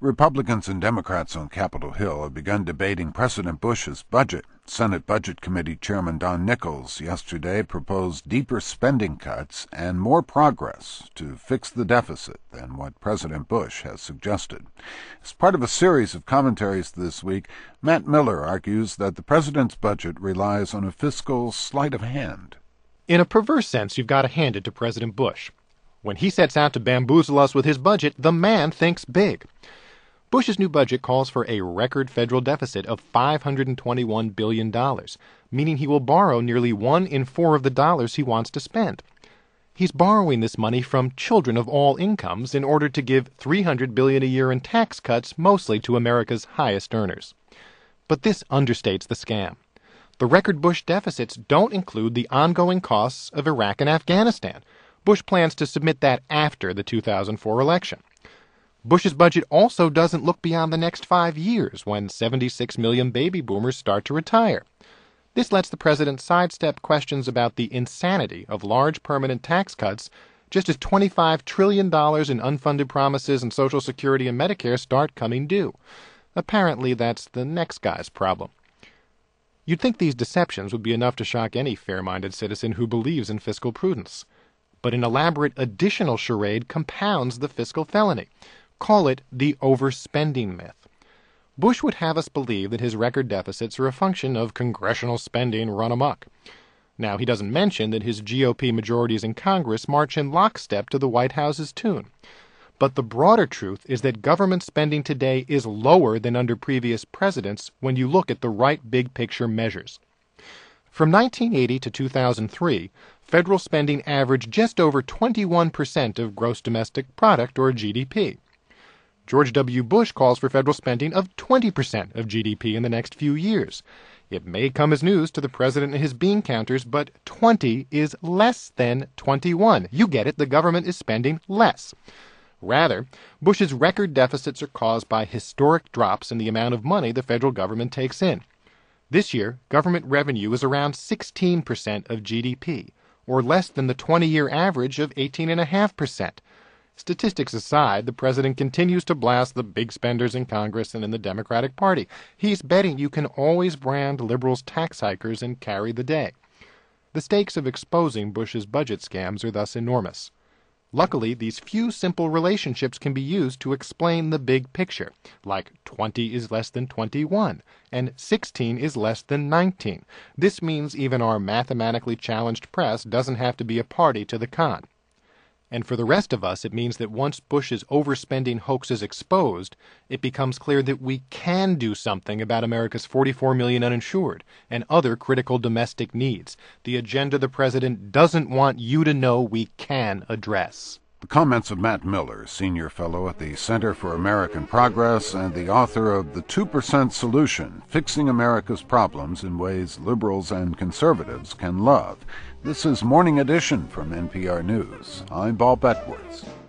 Republicans and Democrats on Capitol Hill have begun debating President Bush's budget. Senate Budget Committee Chairman Don Nickles yesterday proposed deeper spending cuts and more progress to fix the deficit than what President Bush has suggested. As part of a series of commentaries this week, Matt Miller argues that the president's budget relies on a fiscal sleight of hand. In a perverse sense, you've got to hand it to President Bush. When he sets out to bamboozle us with his budget, the man thinks big. Bush's new budget calls for a record federal deficit of $521 billion, meaning he will borrow nearly 1 in 4 of the dollars he wants to spend. He's borrowing this money from children of all incomes in order to give $300 billion a year in tax cuts, mostly to America's highest earners. But this understates the scam. The record Bush deficits don't include the ongoing costs of Iraq and Afghanistan. Bush plans to submit that after the 2004 election. Bush's budget also doesn't look beyond the next 5 years, when 76 million baby boomers start to retire. This lets the president sidestep questions about the insanity of large permanent tax cuts, just as $25 trillion in unfunded promises in Social Security and Medicare start coming due. Apparently, that's the next guy's problem. You'd think these deceptions would be enough to shock any fair-minded citizen who believes in fiscal prudence. But an elaborate additional charade compounds the fiscal felony. Call it the overspending myth. Bush would have us believe that his record deficits are a function of congressional spending run amok. Now, he doesn't mention that his GOP majorities in Congress march in lockstep to the White House's tune. But the broader truth is that government spending today is lower than under previous presidents when you look at the right big-picture measures. From 1980 to 2003, federal spending averaged just over 21% of gross domestic product, or GDP. George W. Bush calls for federal spending of 20% of GDP in the next few years. It may come as news to the president and his bean counters, but 20 is less than 21. You get it, the government is spending less. Rather, Bush's record deficits are caused by historic drops in the amount of money the federal government takes in. This year, government revenue is around 16% of GDP, or less than the 20-year average of 18.5%. Statistics aside, the president continues to blast the big spenders in Congress and in the Democratic Party. He's betting you can always brand liberals tax hikers and carry the day. The stakes of exposing Bush's budget scams are thus enormous. Luckily, these few simple relationships can be used to explain the big picture, like 20 is less than 21, and 16 is less than 19. This means even our mathematically challenged press doesn't have to be a party to the con. And for the rest of us, it means that once Bush's overspending hoax is exposed, it becomes clear that we can do something about America's 44 million uninsured and other critical domestic needs, the agenda the president doesn't want you to know we can address. The comments of Matt Miller, senior fellow at the Center for American Progress and the author of The 2% Solution, Fixing America's Problems in Ways Liberals and Conservatives Can Love. This is Morning Edition from NPR News. I'm Bob Betworth.